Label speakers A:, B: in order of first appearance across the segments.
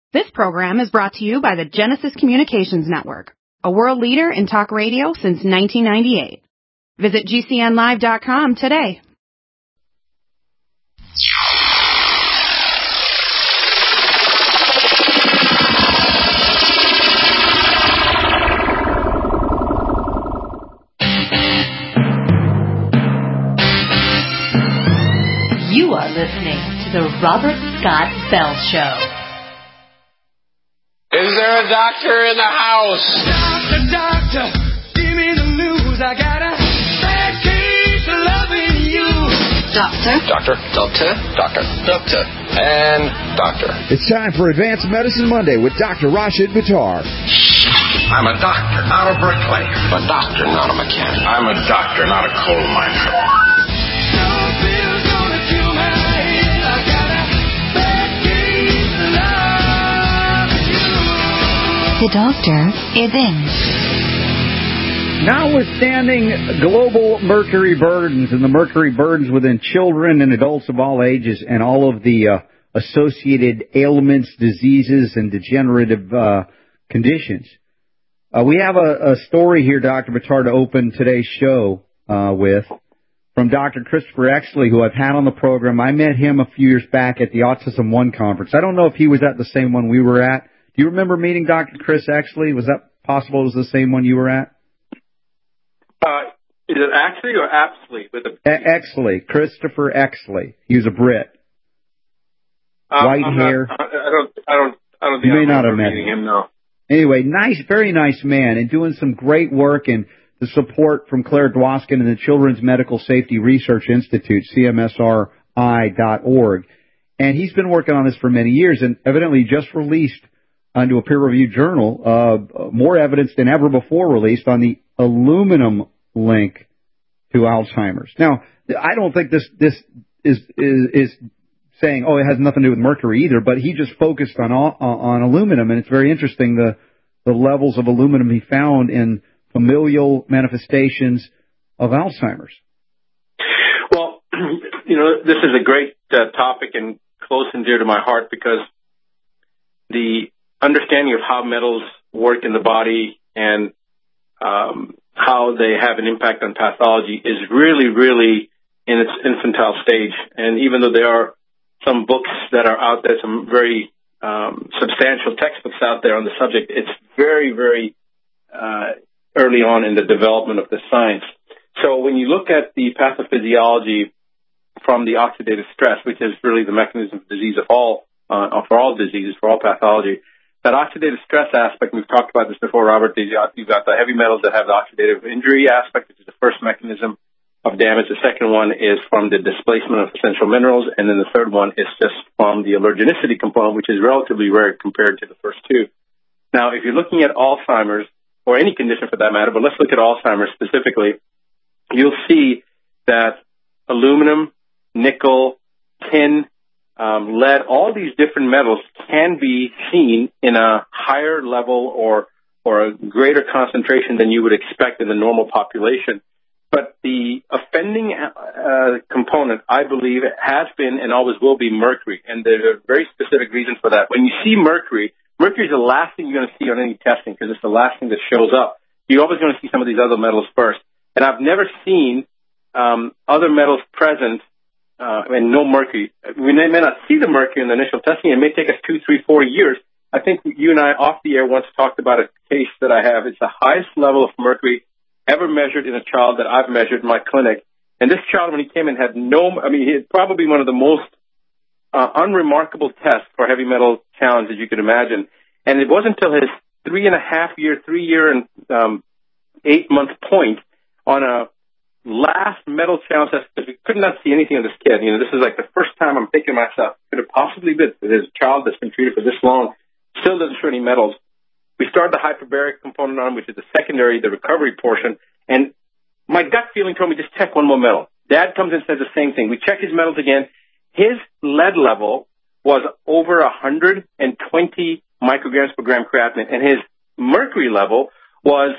A: This program is brought to you by the Genesis Communications Network, a world leader in talk radio since 1998. Visit GCNlive.com today.
B: You are listening to the Robert Scott Bell Show.
C: Is there a doctor in the house?
D: Doctor, give me the news. I got a bad case of loving you.
C: Doctor, and doctor.
E: It's time for Advanced Medicine Monday with Dr. Rashid Buttar.
C: I'm a doctor, not a bricklayer. A doctor, not a mechanic. I'm a doctor, not a coal miner.
B: The doctor is in.
E: Notwithstanding global mercury burdens and the mercury burdens within children and adults of all ages and all of the associated ailments, diseases, and degenerative conditions, we have a story here, Dr. Buttar, to open today's show with from Dr. Christopher Exley, who I've had on the program. I met him a few years back at the Autism One conference. I don't know if he was at the same one we were at. Do you remember meeting Dr. Chris Exley? Was that possible? It was the same one you were at?
F: Is it Exley or Apsley?
E: Exley, Christopher Exley. He was a Brit. White hair.
F: I don't think
E: you may not have
F: met
E: him.
F: No.
E: Anyway, very nice man, and doing some great work and the support from Claire Dwoskin and the Children's Medical Safety Research Institute, CMSRI.org. And he's been working on this for many years, and evidently just released onto a peer-reviewed journal, more evidence than ever before released on the aluminum link to Alzheimer's. Now, I don't think this is saying, it has nothing to do with mercury either, but he just focused on aluminum, and it's very interesting the levels of aluminum he found in familial manifestations of Alzheimer's.
F: Well, this is a great topic and close and dear to my heart because the understanding of how metals work in the body and how they have an impact on pathology is really, really in its infantile stage. And even though there are some books that are out there, some very substantial textbooks out there on the subject, it's very, very early on in the development of the science. So when you look at the pathophysiology from the oxidative stress, which is really the mechanism of disease for all diseases, for all pathology, that oxidative stress aspect, we've talked about this before, Robert, you've got the heavy metals that have the oxidative injury aspect, which is the first mechanism of damage. The second one is from the displacement of essential minerals, and then the third one is just from the allergenicity component, which is relatively rare compared to the first two. Now, if you're looking at Alzheimer's, or any condition for that matter, but let's look at Alzheimer's specifically, you'll see that aluminum, nickel, tin, lead, all these different metals can be seen in a higher level or a greater concentration than you would expect in the normal population. But the offending component, I believe, has been and always will be mercury, and there's a very specific reason for that. When you see mercury is the last thing you're going to see on any testing because it's the last thing that shows up. You're always going to see some of these other metals first. And I've never seen other metals present and no mercury. We may not see the mercury in the initial testing. It may take us 2, 3, 4 years. I think you and I off the air once talked about a case that I have. It's the highest level of mercury ever measured in a child that I've measured in my clinic. And this child, when he came in, had he had probably one of the most unremarkable tests for heavy metal challenge that you could imagine. And it wasn't until his 3-year and 8-month point on a last metal challenge test, because we could not see anything of this kid. This is like the first time I'm thinking to myself, could it possibly be that his child that's been treated for this long still doesn't show any metals? We started the hyperbaric component on, which is the secondary, the recovery portion, and my gut feeling told me just check one more metal. Dad comes in and says the same thing. We check his metals again. His lead level was over 120 micrograms per gram creatinine, and his mercury level was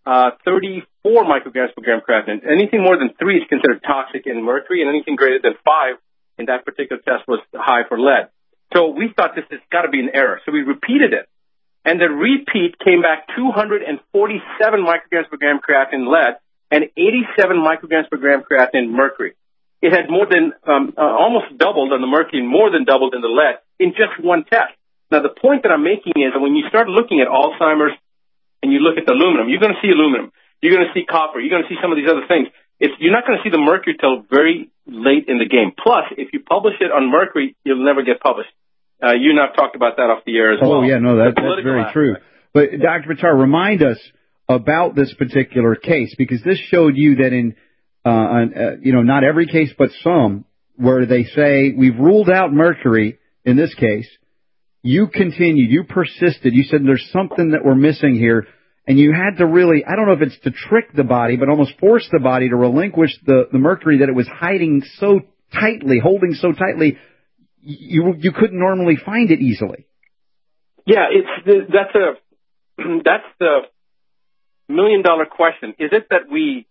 F: 34 micrograms per gram creatinine. Anything more than 3 is considered toxic in mercury, and anything greater than 5 in that particular test was high for lead. So we thought this has got to be an error. So we repeated it. And the repeat came back 247 micrograms per gram creatinine lead and 87 micrograms per gram creatinine mercury. It had more than almost doubled on the mercury and more than doubled in the lead in just one test. Now, the point that I'm making is that when you start looking at Alzheimer's and you look at the aluminum, you're going to see aluminum. You're going to see copper. You're going to see some of these other things. You're not going to see the mercury till very late in the game. Plus, if you publish it on mercury, you'll never get published. You and I have talked about that off the air as well.
E: Oh, yeah, no, that's very true. But, Dr. Buttar, remind us about this particular case, because this showed you that in, not every case, but some, where they say, we've ruled out mercury in this case, you continued, you persisted, you said there's something that we're missing here, and you had to really, I don't know if it's to trick the body, but almost force the body to relinquish the mercury that it was hiding so tightly, holding so tightly, you couldn't normally find it easily.
F: Yeah, that's the $1 million question. Is it that we,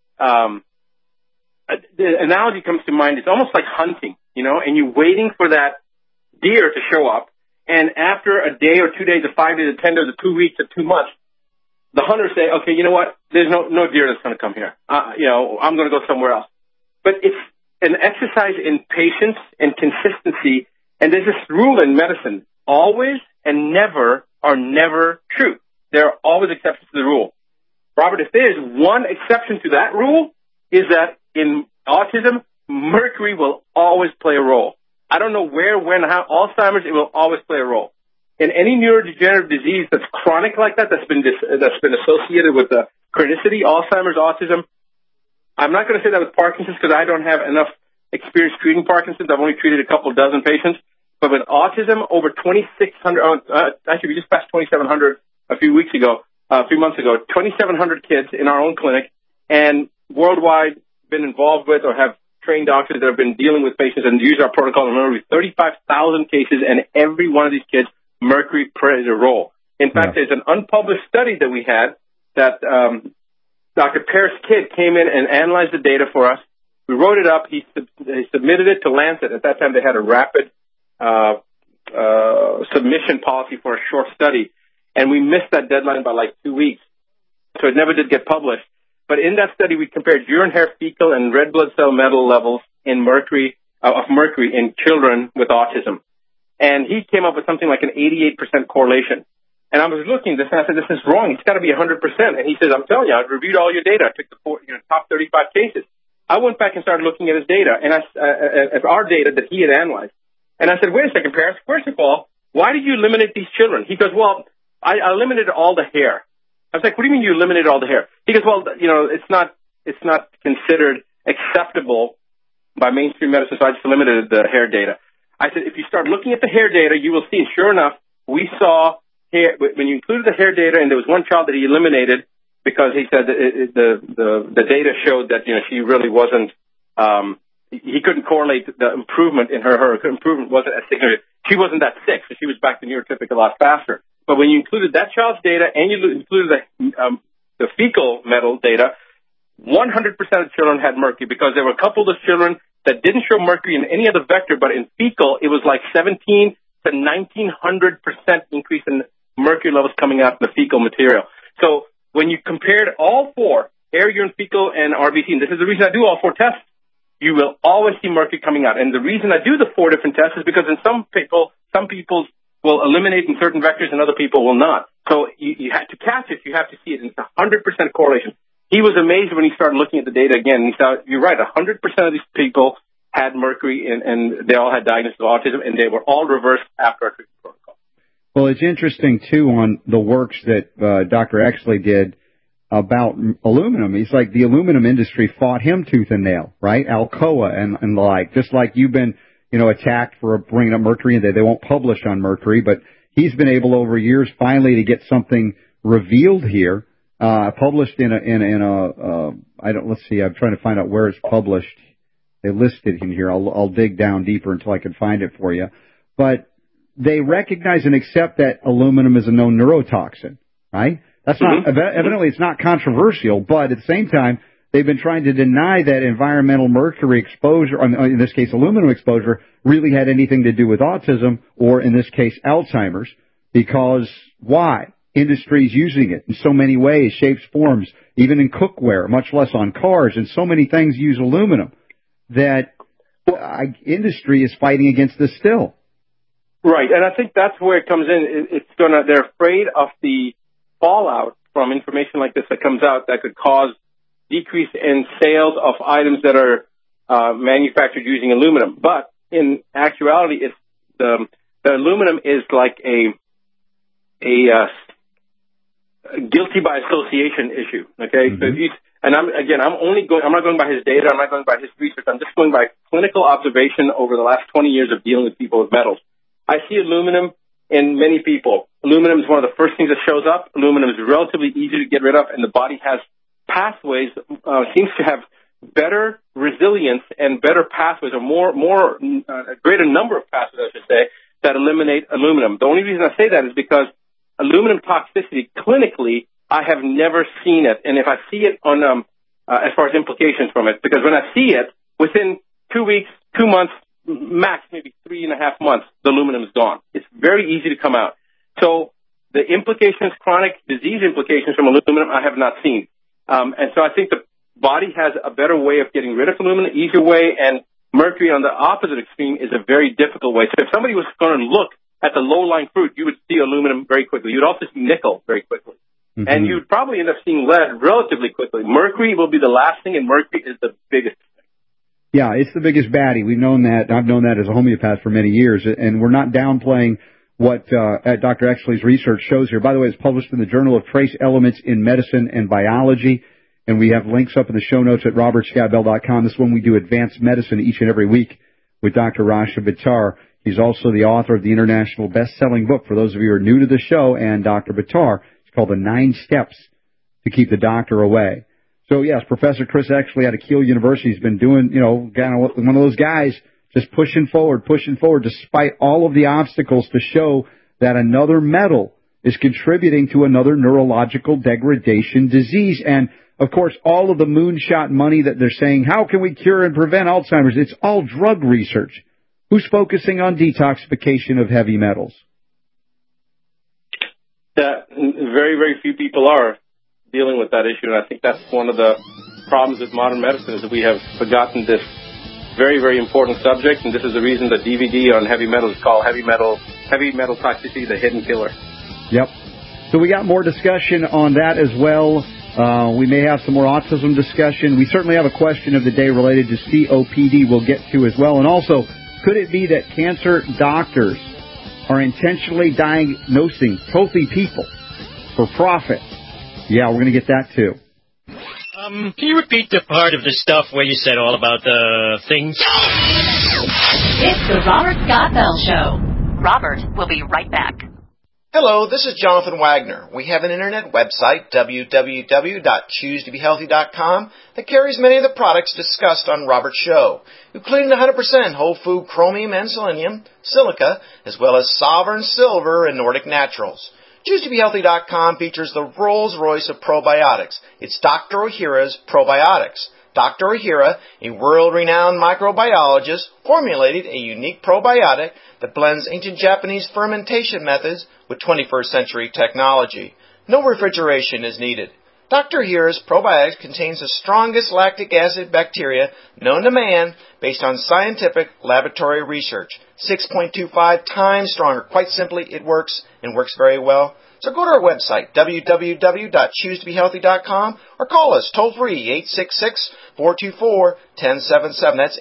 F: the analogy comes to mind, it's almost like hunting, and you're waiting for that deer to show up, and after a day or 2 days or 5 days or 10 days or 2 weeks or 2 months, the hunters say, okay, you know what, there's no deer that's going to come here. I'm going to go somewhere else. But it's an exercise in patience and consistency, and there's this rule in medicine, always and never are never true. There are always exceptions to the rule. Robert, if there's one exception to that rule, is that in autism, mercury will always play a role. I don't know where, when, how. Alzheimer's, it will always play a role. In any neurodegenerative disease that's chronic like that, that's been associated with the chronicity, Alzheimer's, autism. I'm not going to say that with Parkinson's because I don't have enough experience treating Parkinson's. I've only treated a couple dozen patients. But with autism, over 2,600, actually we just passed 2,700 a few months ago, 2,700 kids in our own clinic, and worldwide been involved with or have trained doctors that have been dealing with patients and use our protocol. Remember, 35,000 cases, and every one of these kids, mercury plays a role. In fact, there's an unpublished study that we had that Dr. Paris Kidd came in and analyzed the data for us. We wrote it up. He submitted it to Lancet. At that time, they had a rapid submission policy for a short study, and we missed that deadline by like 2 weeks, so it never did get published. But in that study, we compared urine, hair, fecal, and red blood cell metal levels in mercury in children with autism. And he came up with something like an 88% correlation. And I was looking at this, and I said, this is wrong. It's got to be 100%. And he says, I'm telling you, I reviewed all your data. I took the top 35 cases. I went back and started looking at his data, and at our data that he had analyzed. And I said, wait a second, Paris. First of all, why did you eliminate these children? He goes, well, I eliminated all the hair. I was like, what do you mean you eliminated all the hair? He goes, well, it's not considered acceptable by mainstream medicine, so I just eliminated the hair data. I said, if you start looking at the hair data, you will see, and sure enough, we saw hair, when you included the hair data, and there was one child that he eliminated because he said that the data showed that, she really wasn't, he couldn't correlate the improvement in her improvement wasn't as significant. She wasn't that sick, so she was back to neurotypic a lot faster. But when you included that child's data and you included the fecal metal data, 100% of children had mercury, because there were a couple of children that didn't show mercury in any other vector, but in fecal, it was like 17 to 1,900% increase in mercury levels coming out of the fecal material. So when you compared all four, hair, urine, fecal, and RBC, and this is the reason I do all four tests, you will always see mercury coming out. And the reason I do the 4 different tests is because in some people will eliminate in certain vectors and other people will not. So you have to catch it. You have to see it. And it's 100% correlation. He was amazed when he started looking at the data again. And he thought, you're right, 100% of these people had mercury and they all had diagnosis of autism, and they were all reversed after our treatment protocol.
E: Well, it's interesting, too, on the works that Dr. Exley did about aluminum. He's like, the aluminum industry fought him tooth and nail, right? Alcoa and the like, just like you've been, attacked for bringing up mercury, and they won't publish on mercury, but he's been able over years finally to get something revealed here, published let's see, I'm trying to find out where it's published. They listed in here. I'll dig down deeper until I can find it for you. But they recognize and accept that aluminum is a known neurotoxin, right? That's not, evidently it's not controversial, but at the same time, they've been trying to deny that environmental mercury exposure, in this case aluminum exposure, really had anything to do with autism or, in this case, Alzheimer's. Because why? Industry's using it in so many ways, shapes, forms, even in cookware, much less on cars, and so many things use aluminum that industry is fighting against this still.
F: Right, and I think that's where it comes in. They're afraid of the fallout from information like this that comes out that could cause decrease in sales of items that are manufactured using aluminum. But in actuality, it's the aluminum is like a guilty by association issue. Okay, so I'm not going by his data. I'm not going by his research. I'm just going by clinical observation over the last 20 years of dealing with people with metals. I see aluminum in many people. Aluminum is one of the first things that shows up. Aluminum is relatively easy to get rid of, and the body has pathways, seems to have better resilience and better pathways, or a greater number of pathways, I should say, that eliminate aluminum. The only reason I say that is because aluminum toxicity, clinically, I have never seen it. And if I see it on, as far as implications from it, because when I see it, within 2 weeks, 2 months, max maybe 3.5 months, the aluminum is gone. It's very easy to come out. So the implications, chronic disease implications from aluminum, I have not seen. And so I think the body has a better way of getting rid of aluminum, easier way, and mercury on the opposite extreme is a very difficult way. So if somebody was going to look at the low-lying fruit, you would see aluminum very quickly. You'd also see nickel very quickly. Mm-hmm. And you'd probably end up seeing lead relatively quickly. Mercury will be the last thing, and mercury is the biggest thing.
E: Yeah, it's the biggest baddie. We've known that. I've known that as a homeopath for many years, and we're not downplaying what Dr. Exley's research shows here. By the way, it's published in the Journal of Trace Elements in Medicine and Biology, and we have links up in the show notes at robertscottbell.com. This is when we do advanced medicine each and every week with Dr. Rasha Buttar. He's also the author of the international best-selling book, for those of you who are new to the show, and Dr. Buttar. It's called The 9 Steps to Keep the Doctor Away. So, yes, Professor Chris Exley out of Keele University has been doing, kind of one of those guys just pushing forward, despite all of the obstacles to show that another metal is contributing to another neurological degradation disease. And, of course, all of the moonshot money that they're saying, how can we cure and prevent Alzheimer's? It's all drug research. Who's focusing on detoxification of heavy metals?
F: Very, very few people are dealing with that issue, and I think that's one of the problems with modern medicine, is that we have forgotten this very, very important subject, and this is the reason the DVD on heavy metal is called Heavy Metal Toxicity, the Hidden Killer. Yep.
E: So we got more discussion on that as well. We may have some more autism discussion. We certainly have a question of the day related to COPD we'll get to as well. And also, could it be that cancer doctors are intentionally diagnosing healthy people for profit? Yeah, we're going to get that too.
G: Can you repeat the part of the stuff where you said all about the things?
B: It's the Robert Scott Bell Show. Robert will be right back.
H: Hello, this is Jonathan Wagner. We have an internet website, www.choosetobehealthy.com, that carries many of the products discussed on Robert's show, including the 100% whole food chromium and selenium, silica, as well as Sovereign Silver and Nordic Naturals. ChooseToBeHealthy.com features the Rolls-Royce of probiotics. It's Dr. Ohhira's Probiotics. Dr. Ohhira, a world-renowned microbiologist, formulated a unique probiotic that blends ancient Japanese fermentation methods with 21st century technology. No refrigeration is needed. Dr. Ohhira's probiotics contains the strongest lactic acid bacteria known to man based on scientific laboratory research. 6.25 times stronger. Quite simply, it works and works very well. So go to our website, www.choosetobehealthy.com, or call us toll-free, 866-424-1077. That's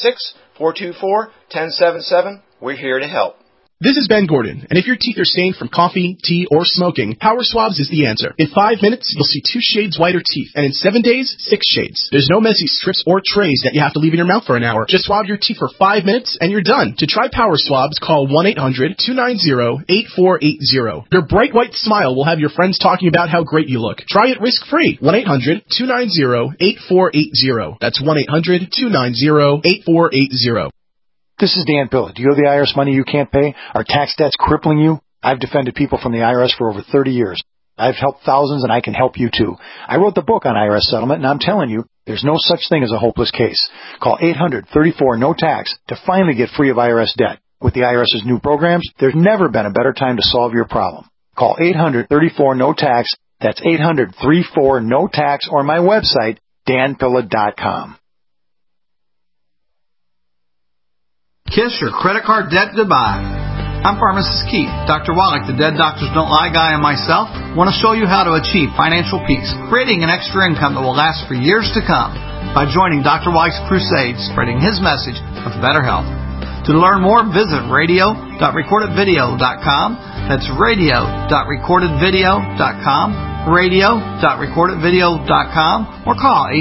H: 866-424-1077. We're here to help.
I: This is Ben Gordon, and if your teeth are stained from coffee, tea, or smoking, Power Swabs is the answer. In 5 minutes, you'll see 2 shades whiter teeth, and in 7 days, 6 shades. There's no messy strips or trays that you have to leave in your mouth for an hour. Just swab your teeth for 5 minutes, and you're done. To try Power Swabs, call 1-800-290-8480. Your bright white smile will have your friends talking about how great you look. Try it risk-free. 1-800-290-8480. That's 1-800-290-8480.
J: This is Dan Pilla. Do you owe the IRS money you can't pay? Are tax debts crippling you? I've defended people from the IRS for over 30 years. I've helped thousands, and I can help you too. I wrote the book on IRS settlement, and I'm telling you, there's no such thing as a hopeless case. Call 800-34-NO-TAX to finally get free of IRS debt. With the IRS's new programs, there's never been a better time to solve your problem. Call 800-34-NO-TAX. That's 800-34-NO-TAX, or my website, danpilla.com.
K: Kiss your credit card debt goodbye. I'm Pharmacist Keith. Dr. Wallach, the Dead Doctors Don't Lie guy, and myself want to show you how to achieve financial peace, creating an extra income that will last for years to come by joining Dr. Wallach's crusade, spreading his message of better health. To learn more, visit radio.recordedvideo.com. That's radio.recordedvideo.com, radio.recordedvideo.com, or call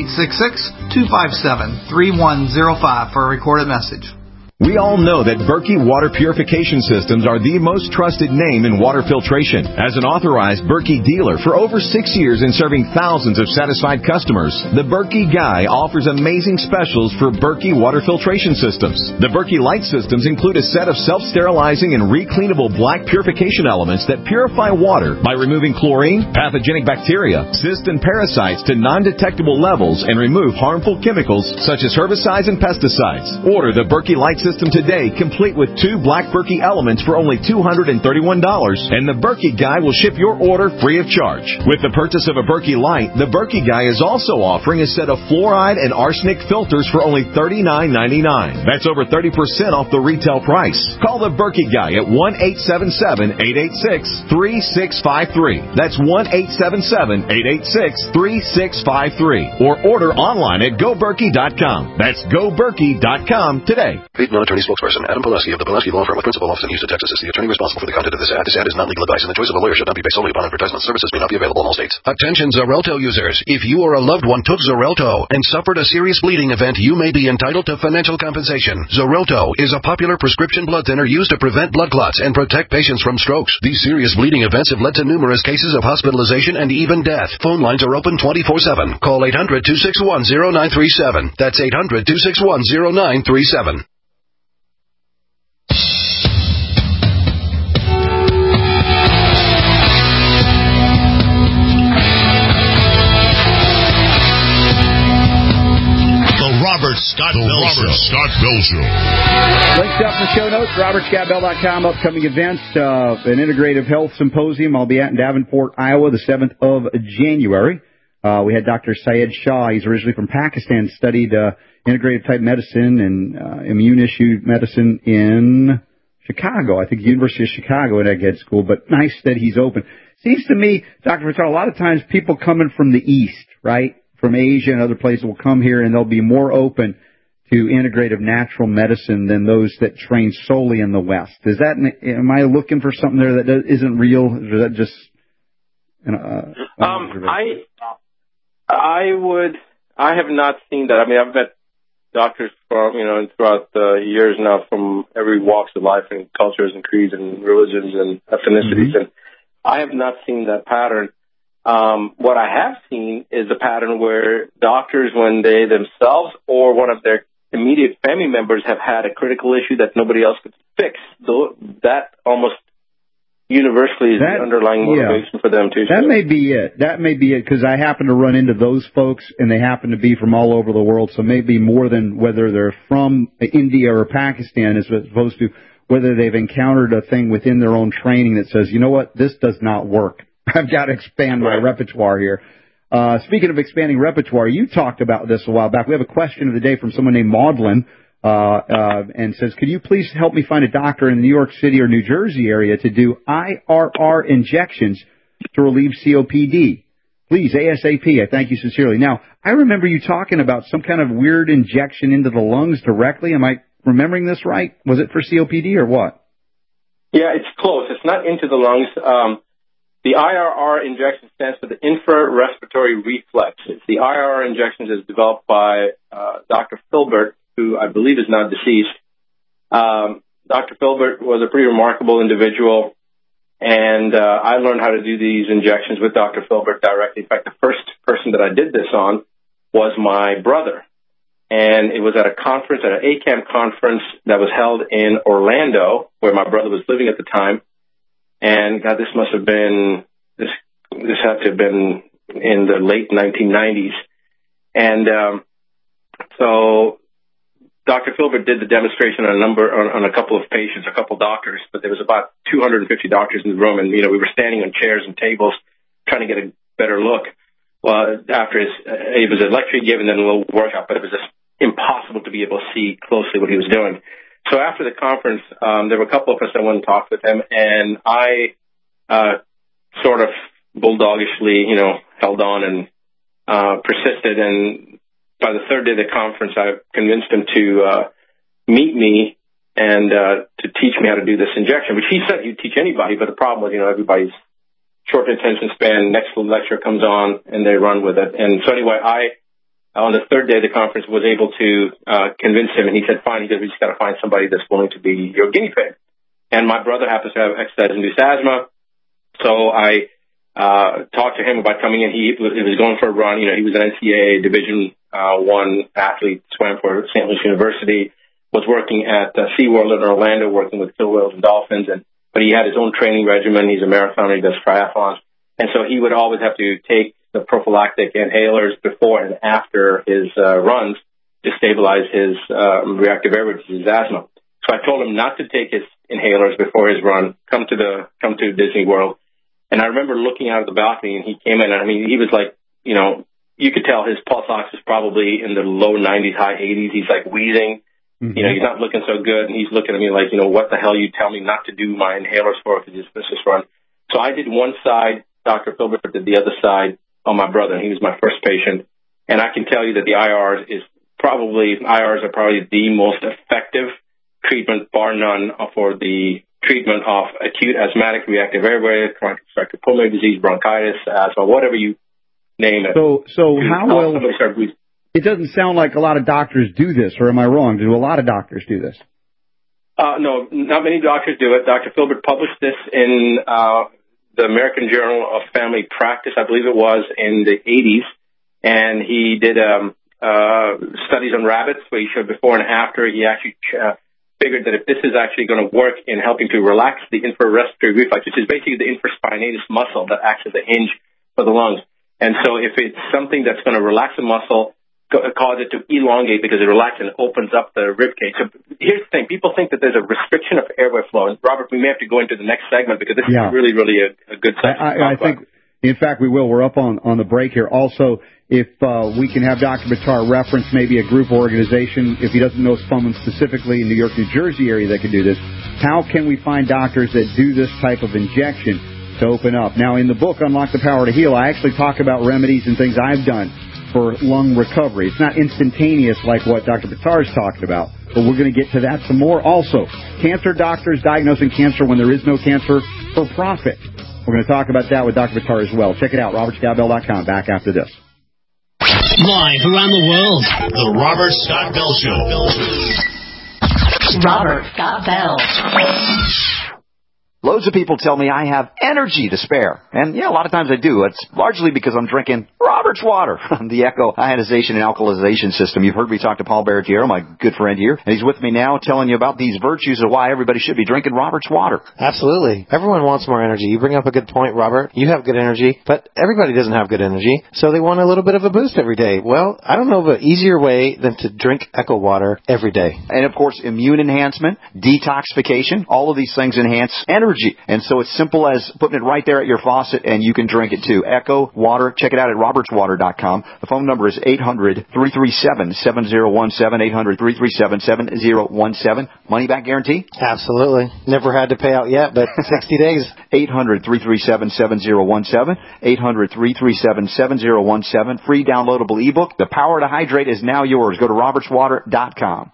K: 866-257-3105 for a recorded message.
L: We all know that Berkey Water Purification Systems are the most trusted name in water filtration. As an authorized Berkey dealer for over 6 years and serving thousands of satisfied customers, the Berkey Guy offers amazing specials for Berkey Water Filtration Systems. The Berkey Light Systems include a set of self-sterilizing and recleanable black purification elements that purify water by removing chlorine, pathogenic bacteria, cysts, and parasites to non-detectable levels and remove harmful chemicals such as herbicides and pesticides. Order the Berkey Light System today, complete with 2 black Berkey elements for only $231, and the Berkey Guy will ship your order free of charge. With the purchase of a Berkey Light, the Berkey Guy is also offering a set of fluoride and arsenic filters for only $39.99. That's over 30% off the retail price. Call the Berkey Guy at 1-877-886-3653. That's 1-877-886-3653. Or order online at GoBerkey.com. That's GoBerkey.com today.
M: Non-attorney spokesperson Adam Pileski of the Pileski Law Firm with principal office in Houston, Texas is the attorney responsible for the content of this ad. This ad is not legal advice, and the choice of a lawyer should not be based solely upon advertisement. Services may not be available in all states.
N: Attention Xarelto users. If you or a loved one took Xarelto and suffered a serious bleeding event, you may be entitled to financial compensation. Xarelto is a popular prescription blood thinner used to prevent blood clots and protect patients from strokes. These serious bleeding events have led to numerous cases of hospitalization and even death. Phone lines are open 24/7. Call 800-261-0937. That's 800-261-0937.
O: Scott Bell Show.
E: Links up in the show notes, robertscottbell.com. Upcoming events, an integrative health symposium I'll be at in Davenport, Iowa, the 7th of January. We had Dr. Syed Shah. He's originally from Pakistan, studied integrative type medicine and immune issue medicine in Chicago. I think the University of Chicago at Egghead School, but nice that he's open. Seems to me, Dr. Fattar, a lot of times people coming from the East, right, from Asia and other places will come here and they'll be more open to integrative natural medicine than those that train solely in the West. Is that, am I looking for something there that isn't real? Or is that just,
F: I have not seen that. I mean, I've met doctors from, throughout the years now from every walks of life and cultures and creeds and religions and ethnicities, and I have not seen that pattern. What I have seen is a pattern where doctors, when they themselves or one of their immediate family members have had a critical issue that nobody else could fix, that almost universally is the underlying motivation for them too.
E: That may be it. That may be it, because I happen to run into those folks, and they happen to be from all over the world, so maybe more than whether they're from India or Pakistan as opposed to whether they've encountered a thing within their own training that says, you know what, this does not work. I've got to expand my repertoire here. Speaking of expanding repertoire, you talked about this a while back. We have a question of the day from someone named Maudlin, and says, could you please help me find a doctor in the New York City or New Jersey area to do IRR injections to relieve COPD? Please, ASAP. I thank you sincerely. Now, I remember you talking about some kind of weird injection into the lungs directly. Am I remembering this right? Was it for COPD or what?
F: Yeah, it's close. It's not into the lungs. The IRR injection stands for the infrarespiratory reflex. It's the IRR injections is developed by Dr. Filbert, who I believe is now deceased. Dr. Filbert was a pretty remarkable individual, and I learned how to do these injections with Dr. Filbert directly. In fact, the first person that I did this on was my brother, and it was at a conference, at an ACAM conference that was held in Orlando, where my brother was living at the time. And God, this must have been, This had to have been in the late 1990s. And so Dr. Filbert did the demonstration on a couple of patients, a couple doctors, but there was about 250 doctors in the room, and, we were standing on chairs and tables trying to get a better look. Well, after it was a lecture he gave and then a little workout, but it was just impossible to be able to see closely what he was doing. So after the conference, there were a couple of us that went and talked with him, and I sort of bulldogishly, held on and persisted. And by the third day of the conference, I convinced him to meet me and to teach me how to do this injection, which he said he'd teach anybody, but the problem was, everybody's short attention span, next lecture comes on, and they run with it. And so anyway, on the third day of the conference, was able to convince him, and he said, fine, we just got to find somebody that's willing to be your guinea pig. And my brother happens to have exercise-induced asthma, so I talked to him about coming in. He was going for a run. He was an NCAA Division I athlete, swam for St. Louis University, was working at SeaWorld in Orlando, working with killer whales and dolphins, but he had his own training regimen. He's a marathoner. He does triathlons. And so he would always have to take the prophylactic inhalers before and after his runs to stabilize his reactive airway disease, asthma. So I told him not to take his inhalers before his run, come to Disney World. And I remember looking out of the balcony, and he came in, and he was like, you could tell his pulse ox is probably in the low 90s, high 80s. He's like wheezing. Mm-hmm. He's not looking so good, and he's looking at me like, what the hell you tell me not to do my inhalers for if you just miss this run. So I did one side, Dr. Filbert did the other side on my brother, and he was my first patient. And I can tell you that the IRs are probably the most effective treatment, bar none, for the treatment of acute asthmatic reactive airway, chronic obstructive pulmonary disease, bronchitis, asthma, whatever you name it.
E: So how will... It doesn't sound like a lot of doctors do this, or am I wrong? Do a lot of doctors do this?
F: No, not many doctors do it. Dr. Filbert published this in the American Journal of Family Practice, I believe it was, in the 80s. And he did studies on rabbits where he showed before and after. He actually figured that if this is actually going to work in helping to relax the infrarespiratory reflex, which is basically the infraspinatus muscle that acts as a hinge for the lungs. And so if it's something that's going to relax the muscle, cause it to elongate because it relaxes and opens up the rib cage. So here's the thing. People think that there's a restriction of airway flow. And Robert, we may have to go into the next segment because this is really, really a good segment.
E: I think, in fact, we will. We're up on the break here. Also, if we can have Dr. Buttar reference maybe a group or organization, if he doesn't know someone specifically in New York, New Jersey area that can do this, how can we find doctors that do this type of injection to open up? Now, in the book, Unlock the Power to Heal, I actually talk about remedies and things I've done for lung recovery. It's not instantaneous like what Dr. Buttar is talking about, but we're going to get to that some more. Also, cancer doctors diagnosing cancer when there is no cancer for profit. We're going to talk about that with Dr. Buttar as well. Check it out, robertscottbell.com. Back after this.
O: Live around the world, The Robert Scott Bell Show.
B: Robert Scott Bell.
P: Loads of people tell me I have energy to spare. And, yeah, a lot of times I do. It's largely because I'm drinking Robert's water, the Echo ionization and alkalization system. You've heard me talk to Paul Barretiero, my good friend here, and he's with me now telling you about these virtues of why everybody should be drinking Robert's water.
Q: Absolutely. Everyone wants more energy. You bring up a good point, Robert. You have good energy, but everybody doesn't have good energy, so they want a little bit of a boost every day. Well, I don't know of an easier way than to drink Echo water every day.
P: And, of course, immune enhancement, detoxification, all of these things enhance energy. And so it's simple as putting it right there at your faucet, and you can drink it too. Echo Water. Check it out at robertswater.com. The phone number is 800-337-7017, 800-337-7017. Money back guarantee?
Q: Absolutely. Never had to pay out yet, but 60 days.
P: 800-337-7017, 800-337-7017. Free downloadable ebook. The Power to Hydrate is now yours. Go to robertswater.com.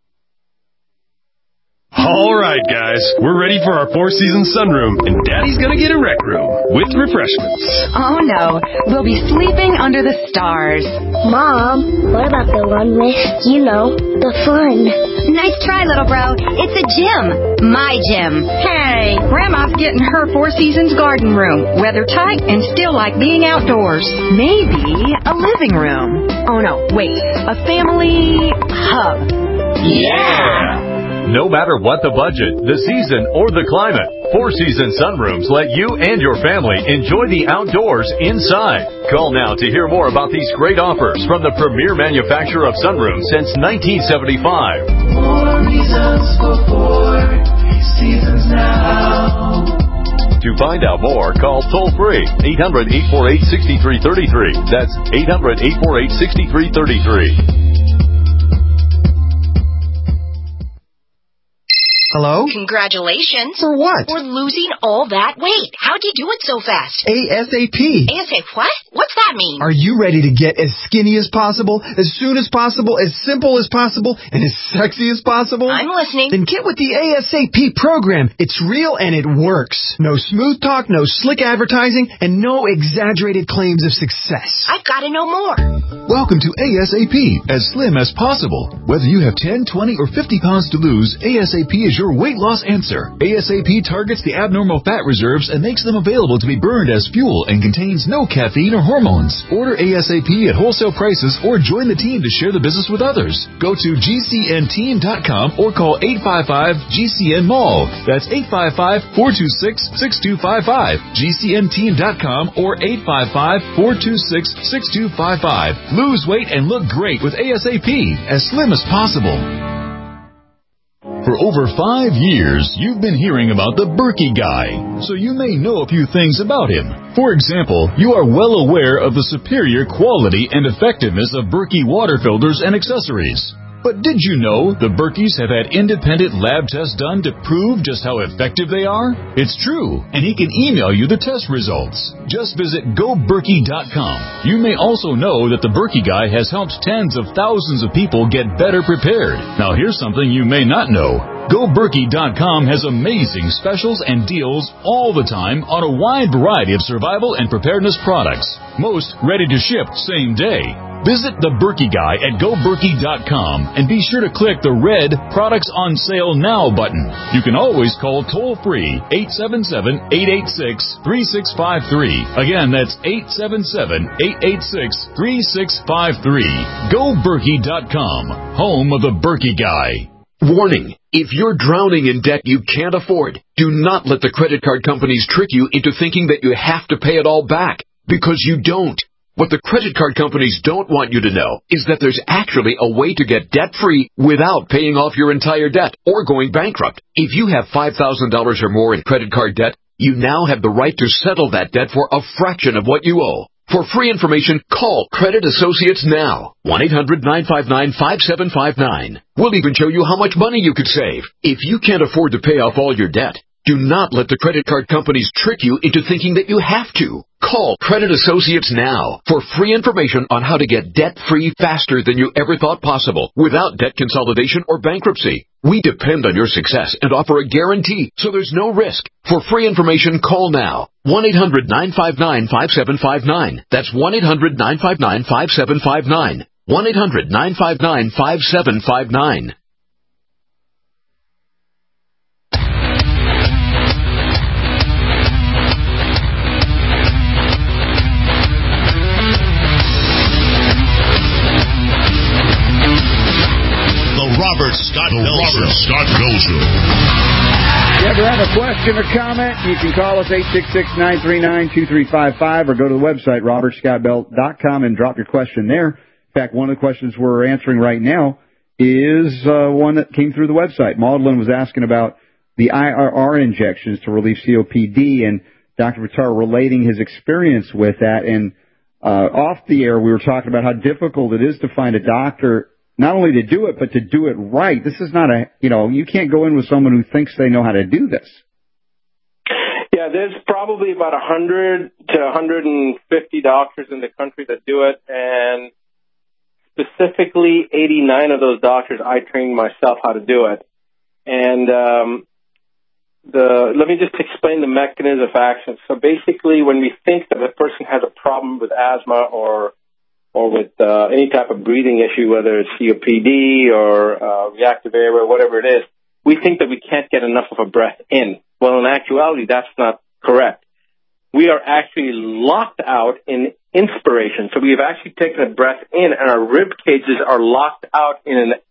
R: All right, guys, we're ready for our Four Seasons sunroom, and Daddy's gonna get a rec room with refreshments.
A: Oh, no. We'll be sleeping under the stars.
S: Mom, what about the one with, the fun?
T: Nice try, little bro. It's a gym. My gym.
A: Hey, Grandma's getting her Four Seasons garden room. Weather tight and still like being outdoors. Maybe a living room. Oh, no, wait. A family hub.
R: Yeah! No matter what the budget, the season, or the climate,
U: Four Seasons Sunrooms let you and your family enjoy the outdoors inside. Call now to hear more about these great offers from the premier manufacturer of sunrooms since 1975.
D: 4 reasons for 4 seasons now.
U: To find out more, call toll-free 800-848-6333. That's 800-848-6333.
V: Hello?
T: Congratulations.
V: For what?
T: For losing all that weight. How'd you do it so fast?
V: ASAP.
T: ASAP what? What's that mean?
V: Are you ready to get as skinny as possible, as soon as possible, as simple as possible, and as sexy as possible?
T: I'm listening.
V: Then get with the ASAP program. It's real and it works. No smooth talk, no slick advertising, and no exaggerated claims of success.
T: I've got to know more.
W: Welcome to ASAP, as slim as possible. Whether you have 10, 20, or 50 pounds to lose, ASAP is your weight loss answer. ASAP targets the abnormal fat reserves and makes them available to be burned as fuel and contains no caffeine or hormones. Order ASAP at wholesale prices or join the team to share the business with others. Go to GCNteam.com or call 855-GCN-MALL. That's 855-426-6255. GCNteam.com or 855-426-6255. Lose weight and look great with ASAP, as slim as possible. For over 5 years, you've been hearing about the Berkey Guy, so you may know a few things about him. For example, you are well aware of the superior quality and effectiveness of Berkey water filters and accessories. But did you know the Berkeys have had independent lab tests done to prove just how effective they are? It's true, and he can email you the test results. Just visit GoBerkey.com. You may also know that the Berkey Guy has helped tens of thousands of people get better prepared. Now here's something you may not know. GoBerkey.com has amazing specials and deals all the time on a wide variety of survival and preparedness products. Most ready to ship same day. Visit the Berkey Guy at GoBerkey.com and be sure to click the red Products on Sale Now button. You can always call toll-free 877-886-3653. Again, that's 877-886-3653. GoBerkey.com, home of the Berkey Guy.
N: Warning, if you're drowning in debt you can't afford, do not let the credit card companies trick you into thinking that you have to pay it all back, because you don't. What the credit card companies don't want you to know is that there's actually a way to get debt-free without paying off your entire debt or going bankrupt. If you have $5,000 or more in credit card debt, you now have the right to settle that debt for a fraction of what you owe. For free information, call Credit Associates now. 1-800-959-5759. We'll even show you how much money you could save. If you can't afford to pay off all your debt, do not let the credit card companies trick you into thinking that you have to. Call Credit Associates now for free information on how to get debt-free faster than you ever thought possible without debt consolidation or bankruptcy. We depend on your success and offer a guarantee, so there's no risk. For free information, call now. 1-800-959-5759. That's 1-800-959-5759. 1-800-959-5759.
O: Robert Scott Bell Show.
E: If you ever have a question or comment, you can call us 866-939-2355 or go to the website, robertscottbell.com, and drop your question there. In fact, one of the questions we're answering right now is one that came through the website. Maudlin was asking about the IRR injections to relieve COPD, and Dr. Vitar relating his experience with that. And off the air, we were talking about how difficult it is to find a doctor not only to do it, but to do it right. This is not you can't go in with someone who thinks they know how to do this.
F: Yeah, there's probably about 100 to 150 doctors in the country that do it, and specifically 89 of those doctors, I trained myself how to do it. And let me just explain the mechanism of action. So basically, when we think that a person has a problem with asthma or with any type of breathing issue, whether it's COPD or reactive airway, whatever it is, we think that we can't get enough of a breath in. Well, in actuality, that's not correct. We are actually locked out in inspiration. So we have actually taken a breath in, and our rib cages are locked out in an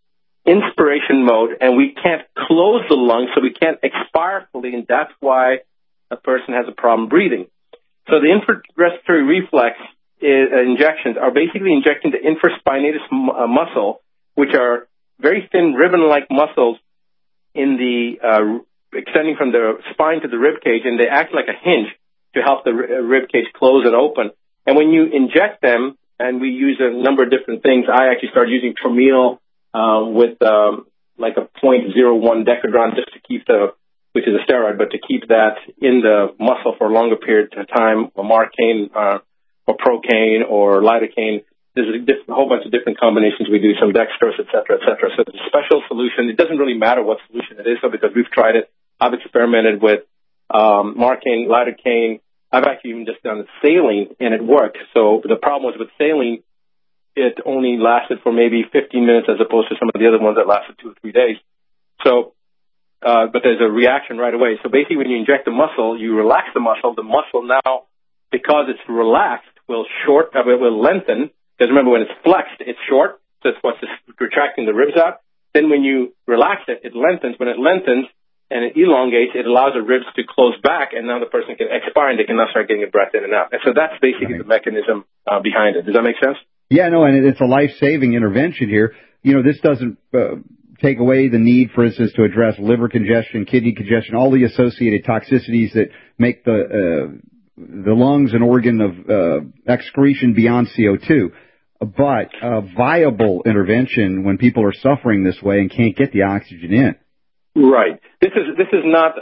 F: inspiration mode, and we can't close the lungs, so we can't expire fully, and that's why a person has a problem breathing. So the infrarespiratory reflex injections are basically injecting the infraspinatus muscle, which are very thin ribbon-like muscles in the extending from the spine to the rib cage, and they act like a hinge to help the rib cage close and open. And when you inject them, and we use a number of different things, I actually started using Trameal with like a 0.01 decadron just to keep which is a steroid, but to keep that in the muscle for a longer period of time, or Marcaine or Procaine or Lidocaine. There's a whole bunch of different combinations we do, some dextrose, et cetera, et cetera. So it's a special solution. It doesn't really matter what solution it is, so because we've tried it. I've experimented with Marcaine, Lidocaine. I've actually even just done saline, and it worked. So the problem was with saline, it only lasted for maybe 15 minutes as opposed to some of the other ones that lasted 2 or 3 days. So, but there's a reaction right away. So basically when you inject the muscle, you relax the muscle. The muscle now, because it's relaxed, will lengthen. Because remember, when it's flexed, it's short. So it's what's retracting the ribs out. Then when you relax it, it lengthens. When it lengthens and it elongates, it allows the ribs to close back, and now the person can expire, and they can now start getting a breath in and out. And so that's basically the mechanism behind it. Does that make sense?
E: Yeah, no, and it's a life-saving intervention here. You know, this doesn't take away the need, for instance, to address liver congestion, kidney congestion, all the associated toxicities that make the lungs an organ of excretion beyond CO2. But a viable intervention when people are suffering this way and can't get the oxygen in.
F: Right. This is not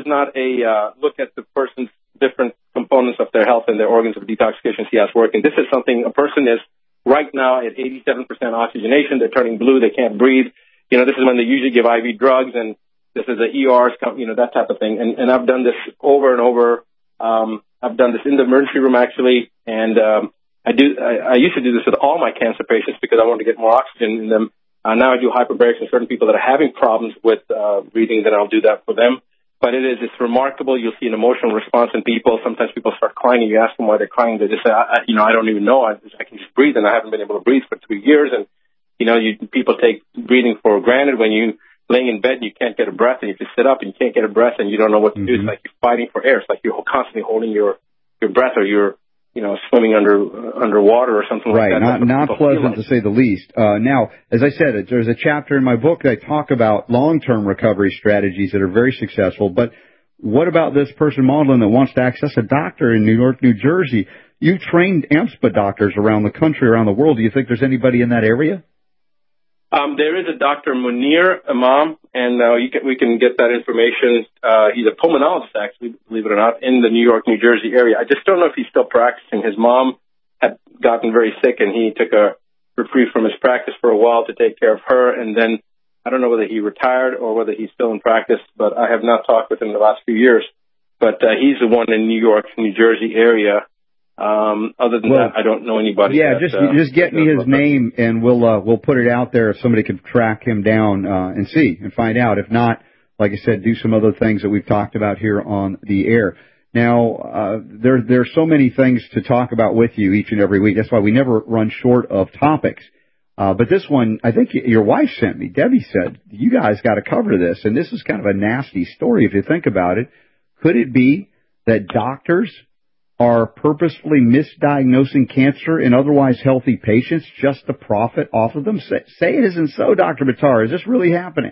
F: a look at the person's different components of their health and their organs of detoxification, see how it's working. This is something a person is right now at 87% oxygenation. They're turning blue. They can't breathe. You know, this is when they usually give IV drugs, and this is the ERs, you know, that type of thing. And I've done this over and over. I've done this in the emergency room actually, and I used to do this with all my cancer patients because I wanted to get more oxygen in them. Now I do hyperbarics in certain people that are having problems with breathing, then I'll do that for them. But it's remarkable. You'll see an emotional response in people. Sometimes people start crying, and you ask them why they're crying. They just say, I don't even know. I can just breathe, and I haven't been able to breathe for 3 years. And, you know, people take breathing for granted. When you laying in bed and you can't get a breath, and you just sit up and you can't get a breath, and you don't know what to do. It's like you're fighting for air. It's like you're constantly holding your breath, or you're, you know, swimming underwater or something like that.
E: Right, not pleasant to say the least. Now, as I said, there's a chapter in my book that I talk about long-term recovery strategies that are very successful. But what about this person, Maudlin, that wants to access a doctor in New York, New Jersey? You trained AMSPA doctors around the country, around the world. Do you think there's anybody in that area?
F: There is a Dr. Munir Imam, and we can get that information. He's a pulmonologist, actually, believe it or not, in the New York, New Jersey area. I just don't know if he's still practicing. His mom had gotten very sick, and he took a reprieve from his practice for a while to take care of her, and then I don't know whether he retired or whether he's still in practice, but I have not talked with him in the last few years. But he's the one in New York, New Jersey area. Other than that, I don't know anybody.
E: Yeah, just get me his name, and we'll put it out there if somebody can track him down and see and find out. If not, like I said, do some other things that we've talked about here on the air. Now, there's so many things to talk about with you each and every week. That's why we never run short of topics. But this one, I think your wife sent me. Debbie said, you guys got to cover this, and this is kind of a nasty story if you think about it. Could it be that doctors are purposefully misdiagnosing cancer in otherwise healthy patients just to profit off of them? Say it isn't so, Dr. Buttar. Is this really happening?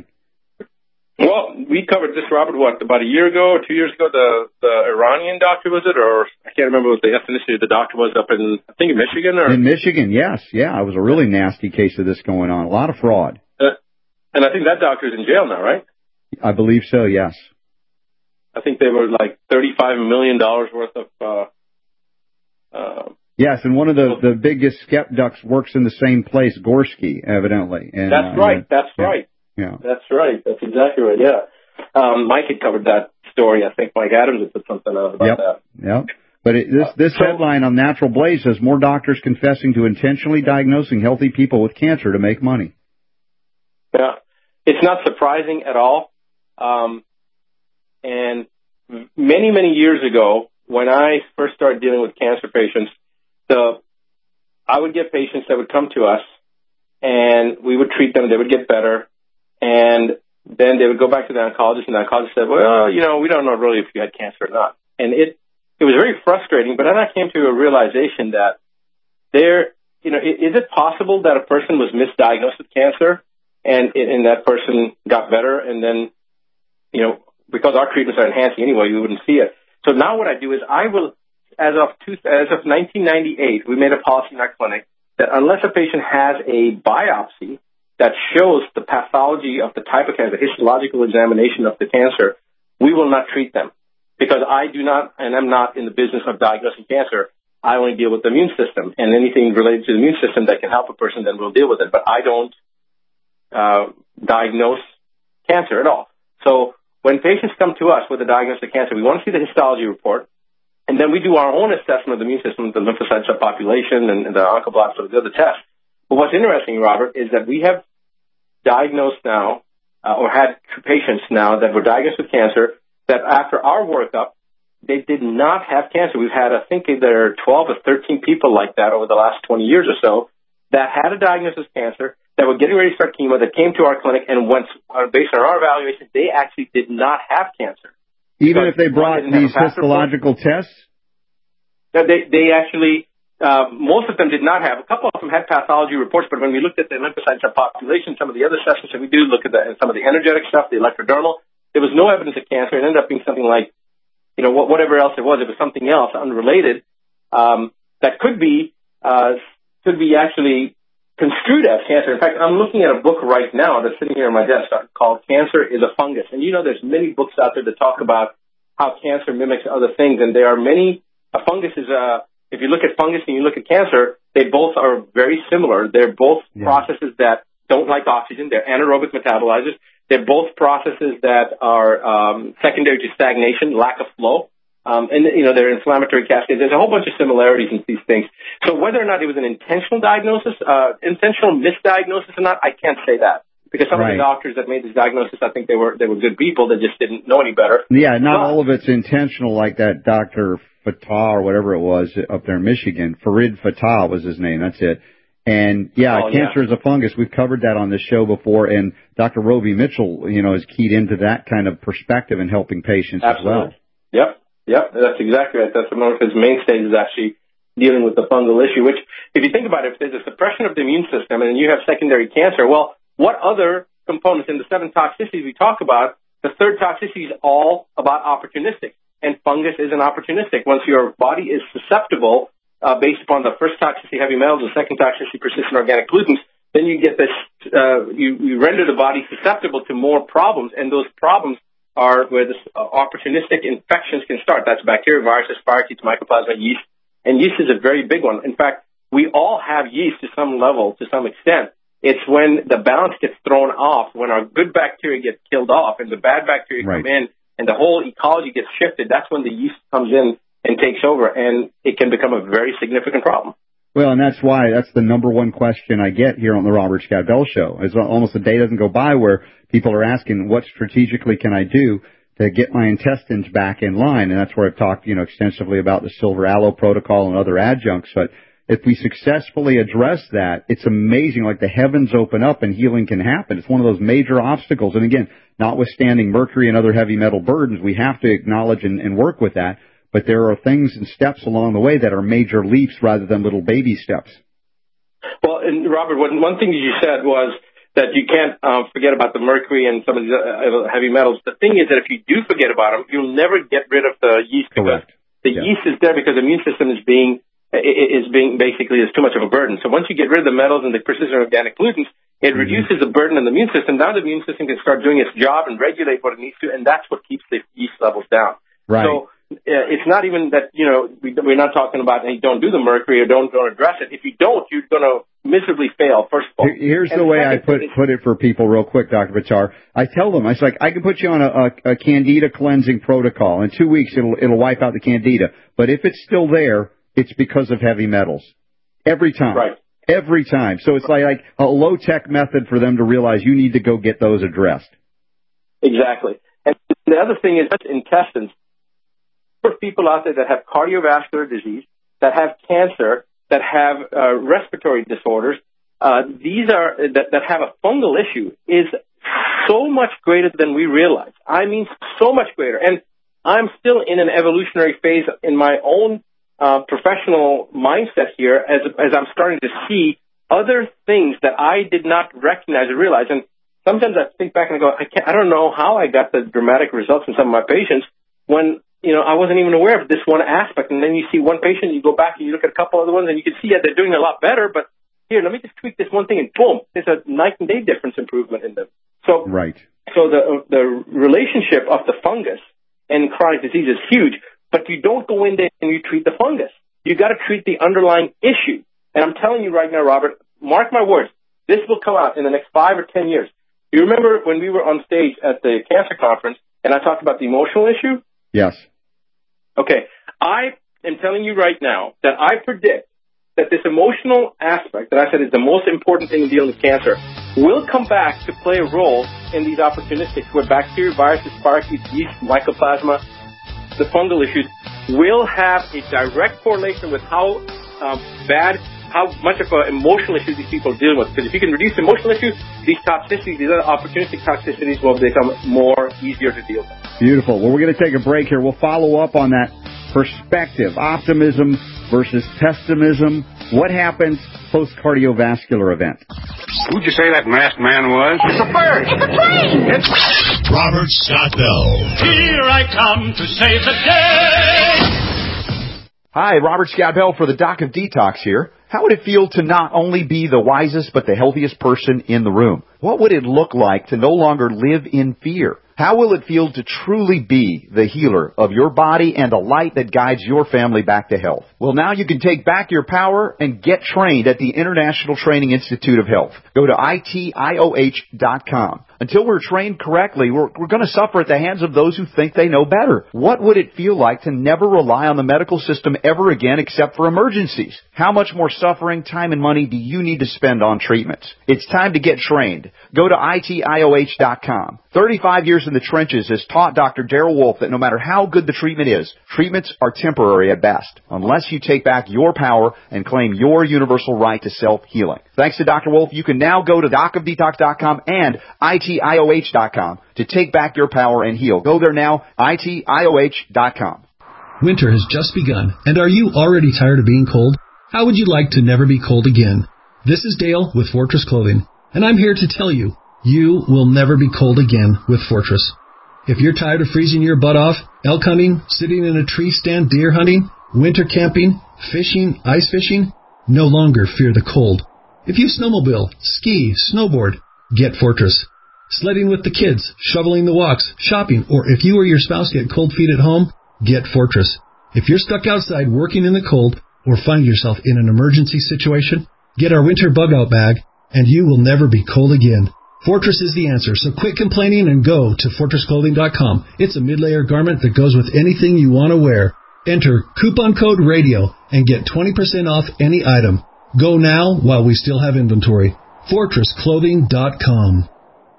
F: Well, we covered this, Robert, about a year ago or 2 years ago, the Iranian doctor, was it? Or I can't remember what the ethnicity of the doctor was up in, I think in Michigan? Or
E: in Michigan, yes. Yeah, it was a really nasty case of this going on. A lot of fraud.
F: And I think that doctor's in jail now, right?
E: I believe so, yes.
F: I think they were like $35 million worth of...
E: yes, and one of the biggest skeptics works in the same place, Gorski, evidently. And,
F: that's right. That's right.
E: Yeah.
F: That's right. That's exactly right, yeah. Mike had covered that story. I think Mike Adams had put something out about that.
E: Yep. But this headline on Natural Blaze says more doctors confessing to intentionally diagnosing healthy people with cancer to make money.
F: Yeah. It's not surprising at all. And many, many years ago, when I first started dealing with cancer patients, I would get patients that would come to us, and we would treat them. They would get better, And then they would go back to the oncologist, and the oncologist said, well, we don't know really if you had cancer or not. And it was very frustrating, but then I came to a realization that is it possible that a person was misdiagnosed with cancer and that person got better, and then, because our treatments are enhancing anyway, you wouldn't see it. So now what I do is I will, as of 1998, we made a policy in our clinic that unless a patient has a biopsy that shows the pathology of the type of cancer, the histological examination of the cancer, we will not treat them. Because I do not, and I'm not in the business of diagnosing cancer. I only deal with the immune system, and anything related to the immune system that can help a person, then we'll deal with it. But I don't diagnose cancer at all. So when patients come to us with a diagnosis of cancer, we want to see the histology report, and then we do our own assessment of the immune system, the lymphocyte subpopulation and the oncoblasts or the other tests. But what's interesting, Robert, is that we have diagnosed now, or had patients now that were diagnosed with cancer that after our workup, they did not have cancer. We've had, I think there are 12 or 13 people like that over the last 20 years or so that had a diagnosis of cancer, that were getting ready to start chemo, that came to our clinic, and once, based on our evaluation, they actually did not have cancer.
E: Even if they brought these histological tests?
F: They actually, most of them did not have. A couple of them had pathology reports, but when we looked at the lymphocyte subpopulation, some of the other assessments that we do, look at some of the energetic stuff, the electrodermal, there was no evidence of cancer. It ended up being something like, whatever else it was something else unrelated, that could be actually construed as cancer. In fact, I'm looking at a book right now that's sitting here on my desk called Cancer is a Fungus. And there's many books out there that talk about how cancer mimics other things. And there are many, a fungus is if you look at fungus and you look at cancer, they both are very similar. They're both processes that don't like oxygen. They're anaerobic metabolizers. They're both processes that are secondary to stagnation, lack of flow. They're inflammatory cascades. There's a whole bunch of similarities in these things. So whether or not it was an intentional diagnosis, intentional misdiagnosis or not, I can't say that. Because some of the doctors that made this diagnosis, I think they were good people that just didn't know any better.
E: Yeah, not all of it's intentional, like that Dr. Fatah or whatever it was up there in Michigan. Farid Fatah was his name. That's it. And cancer is a fungus. We've covered that on this show before, and Dr. Roby Mitchell, is keyed into that kind of perspective in helping patients as well.
F: Yep, that's exactly right. That's one of his mainstays, is actually dealing with the fungal issue, which, if you think about it, if there's a suppression of the immune system and then you have secondary cancer, well, what other components in the 7 toxicities we talk about, the third toxicity is all about opportunistic, and fungus is an opportunistic. Once your body is susceptible, based upon the first toxicity, heavy metals, the second toxicity, persistent organic pollutants, then you get this, you render the body susceptible to more problems, and those problems are where this opportunistic infections can start. That's bacteria, viruses, spirochetes, mycoplasma, yeast. And yeast is a very big one. In fact, we all have yeast to some level, to some extent. It's when the balance gets thrown off, when our good bacteria get killed off and the bad bacteria come in and the whole ecology gets shifted, that's when the yeast comes in and takes over, and it can become a very significant problem.
E: Well, and that's why that's the number one question I get here on the Robert Scott Bell Show. Is almost a day doesn't go by where people are asking, what strategically can I do to get my intestines back in line? And that's where I've talked, extensively about the silver aloe protocol and other adjuncts. But if we successfully address that, it's amazing, like the heavens open up and healing can happen. It's one of those major obstacles. And again, notwithstanding mercury and other heavy metal burdens, we have to acknowledge and work with that. But there are things and steps along the way that are major leaps rather than little baby steps.
F: Well, and Robert, one thing you said was that you can't forget about the mercury and some of these heavy metals. The thing is that if you do forget about them, you'll never get rid of the yeast.
E: Correct.
F: The yeast is there because the immune system is being basically is too much of a burden. So once you get rid of the metals and the persistent organic pollutants, it reduces the burden on the immune system. Now the immune system can start doing its job and regulate what it needs to, and that's what keeps the yeast levels down.
E: Right.
F: So it's not even that, we're not talking about, hey, don't do the mercury or don't address it. If you don't, you're going to miserably fail, first of all.
E: Here's the way I put it for people real quick, Dr. Buttar. I tell them, I can put you on a candida cleansing protocol. In 2 weeks, it'll wipe out the candida. But if it's still there, it's because of heavy metals. Every time.
F: Right.
E: Every time. So it's like a low-tech method for them to realize you need to go get those addressed.
F: Exactly. And the other thing is intestines. For people out there that have cardiovascular disease, that have cancer, that have respiratory disorders, these are that have a fungal issue is so much greater than we realize. I mean, so much greater. And I'm still in an evolutionary phase in my own professional mindset here as I'm starting to see other things that I did not recognize or realize. And sometimes I think back and I go, I don't know how I got the dramatic results in some of my patients when, I wasn't even aware of this one aspect. And then you see one patient, you go back and you look at a couple other ones and you can see that they're doing a lot better, but here, let me just tweak this one thing and boom, there's a night and day difference improvement in them. So,
E: right.
F: So the relationship of the fungus and chronic disease is huge, but you don't go in there and you treat the fungus. You got to treat the underlying issue. And I'm telling you right now, Robert, mark my words, this will come out in the next 5 or 10 years. You remember when we were on stage at the cancer conference and I talked about the emotional issue?
E: Yes.
F: Okay. I am telling you right now that I predict that this emotional aspect that I said is the most important thing in dealing with cancer will come back to play a role in these opportunistic where bacteria, viruses, parakeets, yeast, mycoplasma, the fungal issues will have a direct correlation with how much of an emotional issue these people are dealing with. Because if you can reduce emotional issues, these toxicities, these other opportunistic toxicities will become more easier to deal with.
E: Beautiful. Well, we're going to take a break here. We'll follow up on that perspective, optimism versus pessimism. What happens post-cardiovascular event?
C: Who'd you say that masked man was?
D: It's a bird. It's a plane. It's
O: Robert Scott Bell.
D: Here I come to save the day.
P: Hi, Robert Scott Bell for the Doc of Detox here. How would it feel to not only be the wisest but the healthiest person in the room? What would it look like to no longer live in fear? How will it feel to truly be the healer of your body and the light that guides your family back to health? Well, now you can take back your power and get trained at the International Training Institute of Health. Go to ITIOH.com. Until we're trained correctly, we're going to suffer at the hands of those who think they know better. What would it feel like to never rely on the medical system ever again except for emergencies? How much more suffering, time, and money do you need to spend on treatments? It's time to get trained. Go to ITIOH.com. 35 years in the trenches has taught Dr. Darrell Wolfe that no matter how good the treatment is, treatments are temporary at best, unless you take back your power and claim your universal right to self-healing. Thanks to Dr. Wolfe, you can now go to docofdetox.com and ITIOH.com to take back your power and heal. Go there now, ITIOH.com.
G: Winter has just begun, and are you already tired of being cold? How would you like to never be cold again? This is Dale with Fortress Clothing, and I'm here to tell you, you will never be cold again with Fortress. If you're tired of freezing your butt off, elk hunting, sitting in a tree stand deer hunting, winter camping, fishing, ice fishing, no longer fear the cold. If you snowmobile, ski, snowboard, get Fortress. Sledding with the kids, shoveling the walks, shopping, or if you or your spouse get cold feet at home, get Fortress. If you're stuck outside working in the cold or find yourself in an emergency situation, get our winter bug-out bag, and you will never be cold again. Fortress is the answer, so quit complaining and go to FortressClothing.com. It's a mid-layer garment that goes with anything you want to wear. Enter coupon code RADIO and get 20% off any item. Go now while we still have inventory. FortressClothing.com.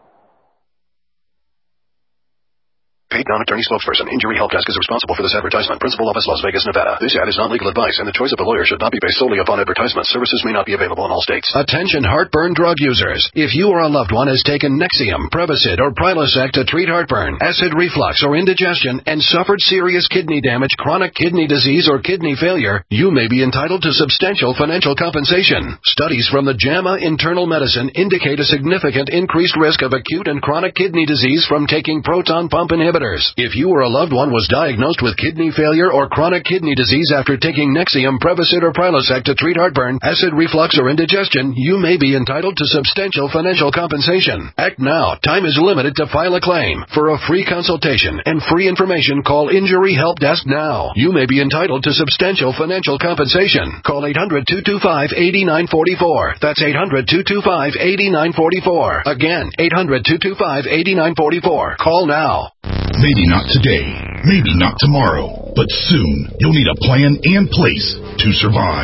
M: Paid non-attorney spokesperson. Injury Help Desk is responsible for this advertisement. Principal office, Las Vegas, Nevada. This ad is not legal advice, and the choice of a lawyer should not be based solely upon advertisement. Services may not be available in all states. Attention heartburn drug users. If you or a loved one has taken Nexium, Prevacid, or Prilosec to treat heartburn, acid reflux, or indigestion, and suffered serious kidney damage, chronic kidney disease, or kidney failure, you may be entitled to substantial financial compensation. Studies from the JAMA Internal Medicine indicate a significant increased risk of acute and chronic kidney disease from taking proton pump inhibitors. If you or a loved one was diagnosed with kidney failure or chronic kidney disease after taking Nexium, Prevacid, or Prilosec to treat heartburn, acid reflux, or indigestion, you may be entitled to substantial financial compensation. Act now. Time is limited to file a claim. For a free consultation and free information, call Injury Help Desk now. You may be entitled to substantial financial compensation. Call 800-225-8944. That's 800-225-8944. Again, 800-225-8944. Call now.
W: Maybe not today, maybe not tomorrow, but soon you'll need a plan and place to survive.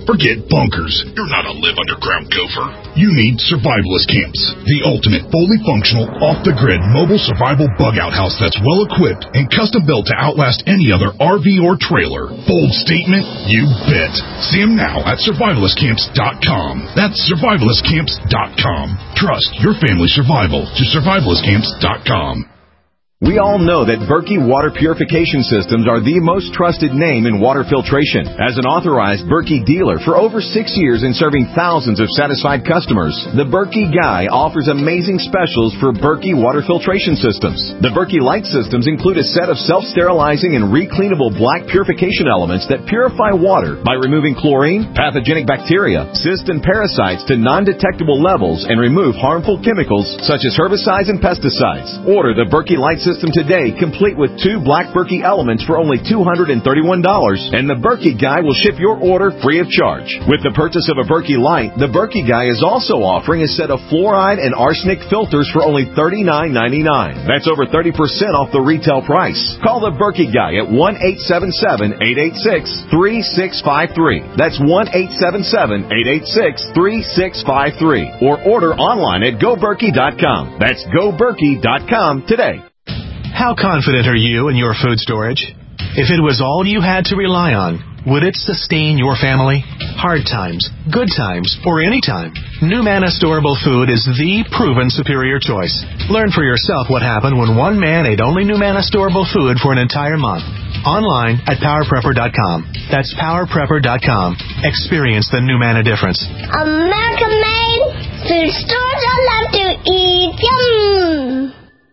H: Forget bunkers. You're not a live underground gopher. You need Survivalist Camps, the ultimate fully functional, off-the-grid mobile survival bug-out house that's well-equipped and custom-built to outlast any other RV or trailer. Bold statement? You bet. See them now at survivalistcamps.com. That's survivalistcamps.com. Trust your family's survival to survivalistcamps.com.
L: We all know that Berkey Water Purification Systems are the most trusted name in water filtration. As an authorized Berkey dealer for over 6 years and serving thousands of satisfied customers, the Berkey Guy offers amazing specials for Berkey water filtration systems. The Berkey Light systems include a set of self-sterilizing and recleanable black purification elements that purify water by removing chlorine, pathogenic bacteria, cysts, and parasites to non-detectable levels and remove harmful chemicals such as herbicides and pesticides. Order the Berkey Light system today, complete with 2 black Berkey elements for only $231, and the Berkey Guy will ship your order free of charge. With the purchase of a Berkey Light, the Berkey Guy is also offering a set of fluoride and arsenic filters for only $39.99. That's over 30% off the retail price. Call the Berkey Guy at 1-877-886-3653. That's 1-877-886-3653. Or order online at GoBerkey.com. That's GoBerkey.com today.
I: How confident are you in your food storage? If it was all you had to rely on, would it sustain your family? Hard times, good times, or any time, NuManna Storable Food is the proven superior choice. Learn for yourself what happened when one man ate only NuManna Storable Food for an entire month. Online at PowerPrepper.com. That's PowerPrepper.com. Experience the NuManna difference.
S: American made food stores I love to eat. Yum!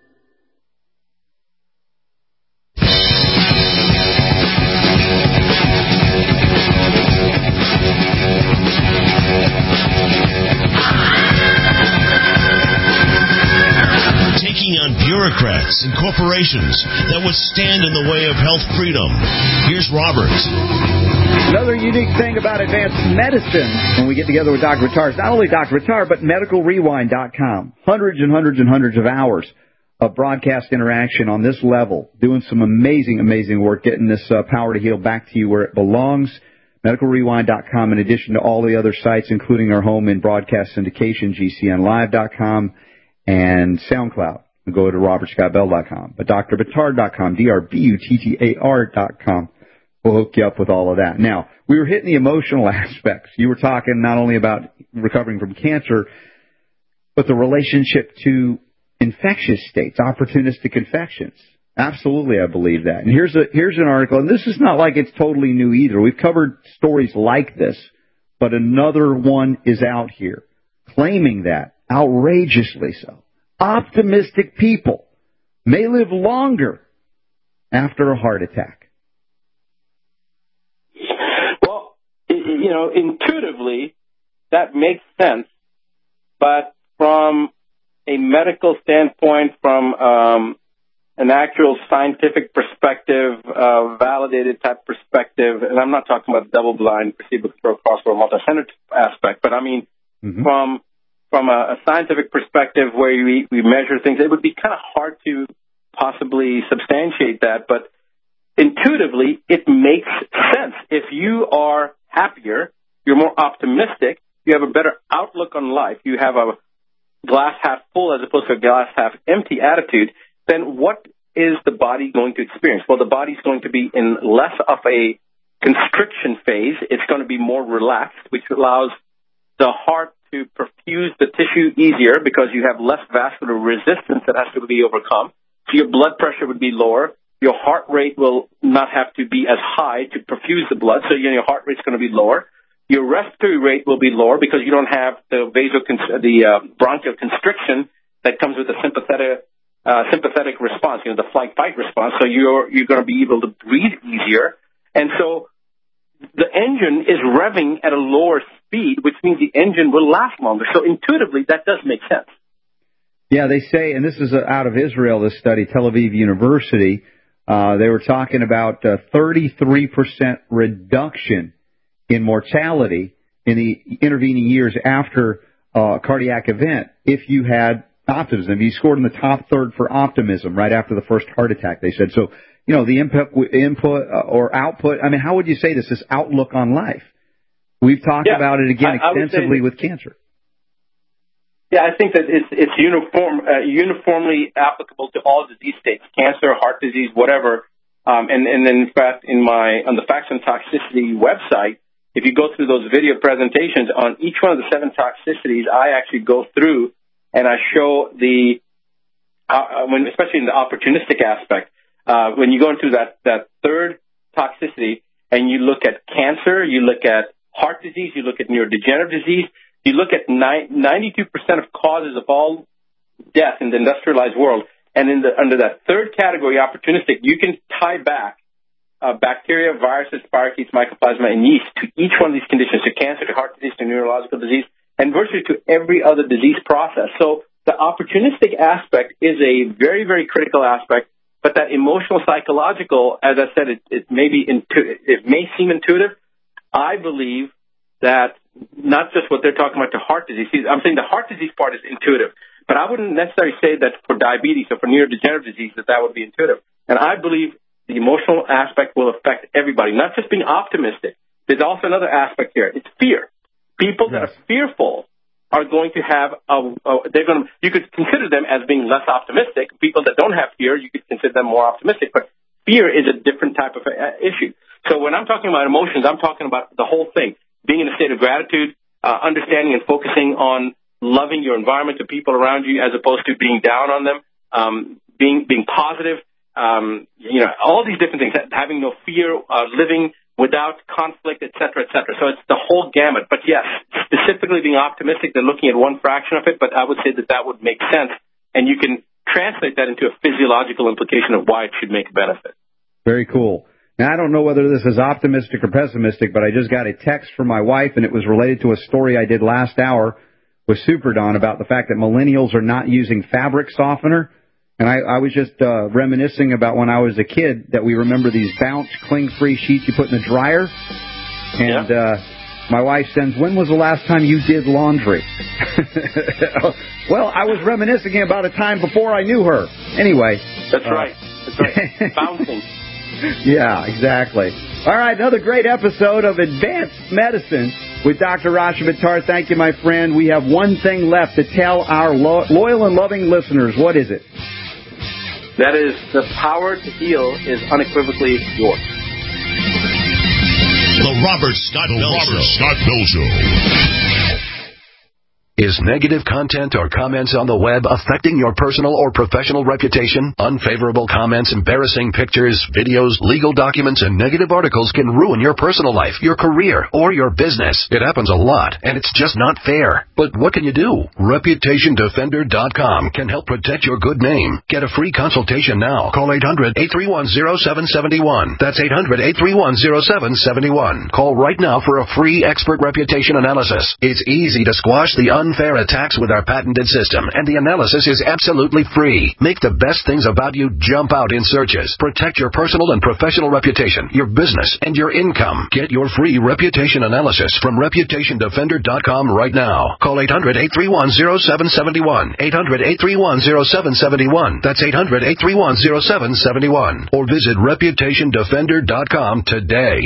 O: Taking on bureaucrats and corporations that would stand in the way of health freedom. Here's Robert.
E: Another unique thing about advanced medicine when we get together with Dr. Vitar is not only Dr. Vitar, but medicalrewind.com. Hundreds and hundreds and hundreds of hours of broadcast interaction on this level, doing some amazing, amazing work, getting this power to heal back to you where it belongs. MedicalRewind.com, in addition to all the other sites, including our home in broadcast syndication, GCNlive.com, and SoundCloud. Go to RobertScottBell.com. But DrBattar.com, DrButtar.com, will hook you up with all of that. Now, we were hitting the emotional aspects. You were talking not only about recovering from cancer, but the relationship to infectious states, opportunistic infections. Absolutely, I believe that. And here's an article, and this is not like it's totally new either. We've covered stories like this, but another one is out here claiming that, outrageously so. Optimistic people may live longer after a heart attack.
F: Well, intuitively, that makes sense, but from a medical standpoint, from an actual scientific perspective, validated type perspective, and I'm not talking about double-blind, placebo-controlled, crossover, multi-center aspect, but I mean from a scientific perspective where we measure things, it would be kind of hard to possibly substantiate that, but intuitively, it makes sense. If you are happier, you're more optimistic, you have a better outlook on life, you have a glass half full as opposed to a glass half empty attitude, then what is the body going to experience? Well, the body's going to be in less of a constriction phase. It's going to be more relaxed, which allows the heart to perfuse the tissue easier because you have less vascular resistance that has to be overcome. So your blood pressure would be lower. Your heart rate will not have to be as high to perfuse the blood, so your heart rate's going to be lower. Your respiratory rate will be lower because you don't have the bronchial constriction that comes with the sympathetic response, the flight-fight response. So you're going to be able to breathe easier. And so the engine is revving at a lower speed, which means the engine will last longer. So intuitively, that does make sense.
E: Yeah, they say, and this is out of Israel, this study, Tel Aviv University, they were talking about 33% reduction in mortality in the intervening years after a cardiac event if you had optimism. You scored in the top third for optimism right after the first heart attack, they said. So, the input or output, I mean, how would you say this outlook on life? We've talked about it again extensively with cancer.
F: Yeah, I think that it's uniformly applicable to all disease states: cancer, heart disease, whatever. And then, in fact, on the Facts and Toxicity website, if you go through those video presentations on each one of the 7 toxicities, I actually go through and I show especially in the opportunistic aspect, when you go into that third toxicity and you look at cancer, you look at heart disease, you look at neurodegenerative disease, you look at 92% of causes of all death in the industrialized world, and under that third category, opportunistic, you can tie back bacteria, viruses, spirochetes, mycoplasma, and yeast to each one of these conditions, to cancer, to heart disease, to neurological disease, and virtually to every other disease process. So the opportunistic aspect is a very, very critical aspect, but that emotional, psychological, as I said, it may seem intuitive. I believe that not just what they're talking about to heart disease. I'm saying the heart disease part is intuitive, but I wouldn't necessarily say that for diabetes or for neurodegenerative disease that would be intuitive. And I believe the emotional aspect will affect everybody, not just being optimistic. There's also another aspect here. It's fear. People that are fearful are going to have you could consider them as being less optimistic. People that don't have fear, you could consider them more optimistic. But fear is a different type of issue. So when I'm talking about emotions, I'm talking about the whole thing. Being in a state of gratitude, understanding and focusing on loving your environment, the people around you, as opposed to being down on them, being positive, all these different things, having no fear, living without conflict, et cetera, et cetera. So it's the whole gamut. But yes, specifically being optimistic, they're looking at one fraction of it, but I would say that would make sense, and you can translate that into a physiological implication of why it should make a benefit.
E: Very cool. Now, I don't know whether this is optimistic or pessimistic, but I just got a text from my wife, and it was related to a story I did last hour with Super Don about the fact that millennials are not using fabric softener. And I was just reminiscing about when I was a kid that we remember these Bounce cling-free sheets you put in the dryer. And my wife sends, when was the last time you did laundry? Well, I was reminiscing about a time before I knew her. Anyway.
F: That's right. Bouncing.
E: Yeah, exactly. All right, another great episode of Advanced Medicine with Dr. Rasha Buttar. Thank you, my friend. We have one thing left to tell our loyal and loving listeners. What is it?
F: That is, the power to heal is unequivocally yours.
O: The Robert Scott Bell Show.
N: Is negative content or comments on the web affecting your personal or professional reputation? Unfavorable comments, embarrassing pictures, videos, legal documents, and negative articles can ruin your personal life, your career, or your business. It happens a lot, and it's just not fair. But what can you do? ReputationDefender.com can help protect your good name. Get a free consultation now. Call 800-831-0771. That's 800-831-0771. Call right now for a free expert reputation analysis. It's easy to squash the unfair attacks with our patented system, and the analysis is absolutely free. Make the best things about you jump out in searches. Protect your personal and professional reputation, your business, and your income. Get your free reputation analysis from ReputationDefender.com right now. Call 800-831-0771. 800-831-0771. That's 800-831-0771. Or visit ReputationDefender.com today.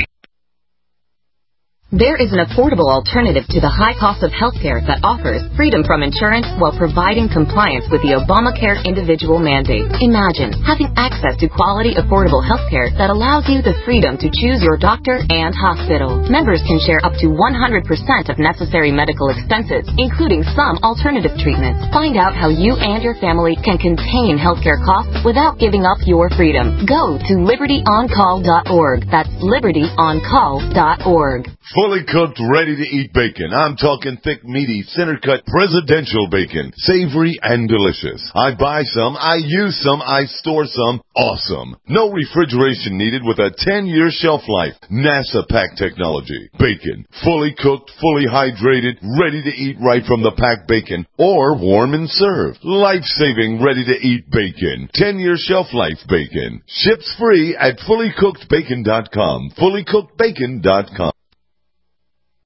B: There is an affordable alternative to the high cost of healthcare that offers freedom from insurance while providing compliance with the Obamacare individual mandate. Imagine having access to quality, affordable healthcare that allows you the freedom to choose your doctor and hospital. Members can share up to 100% of necessary medical expenses, including some alternative treatments. Find out how you and your family can contain healthcare costs without giving up your freedom. Go to LibertyOnCall.org. That's LibertyOnCall.org.
J: Fully cooked, ready-to-eat bacon. I'm talking thick, meaty, center-cut, presidential bacon. Savory and delicious. I buy some, I use some, I store some. Awesome. No refrigeration needed with a 10-year shelf life. NASA pack technology. Bacon. Fully cooked, fully hydrated, ready to eat right from the packed bacon. Or warm and served. Life-saving, ready-to-eat bacon. 10-year shelf life bacon. Ships free at fullycookedbacon.com. Fullycookedbacon.com.